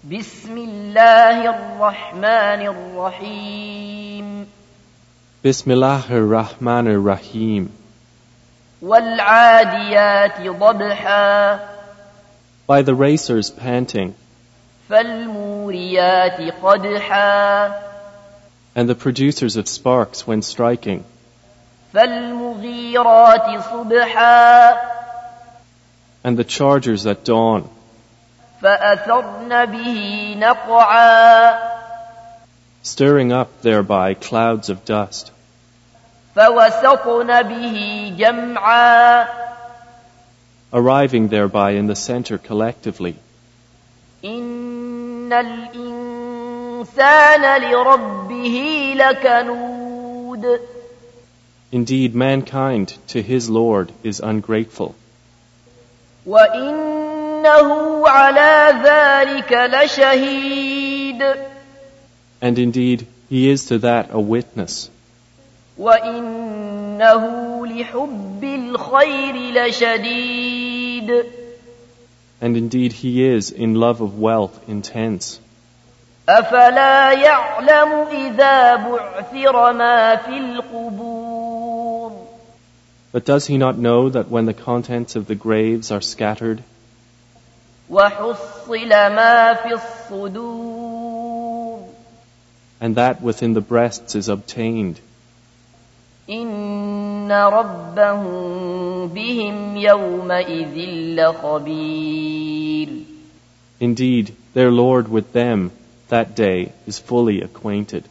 بسم الله الرحمن الرحيم Bismillahir Rahmanir Rahim. والعاديات ضبحا By the racers panting, فالموريات قدحا and the producers of sparks when striking, فالمغيرات صبحا and the chargers at dawn, فأثرن به نقعا stirring up thereby clouds of dust, فوسطن به جمعا arriving thereby in the center collectively. إن الإنسان لربه لكنود Indeed, mankind to his Lord is ungrateful, وإنه على ذلك لشهيد and indeed he is to that a witness, وإنه لحب الخير لشديد and indeed he is in love of wealth intense. أفلا يعلم إذا بعثر ما في القبور But does he not know that when the contents of the graves are scattered, وحصل ما في الصدور and that within the breasts is obtained, إن ربهم بهم يومئذ لخبير indeed their Lord with them that day is fully acquainted.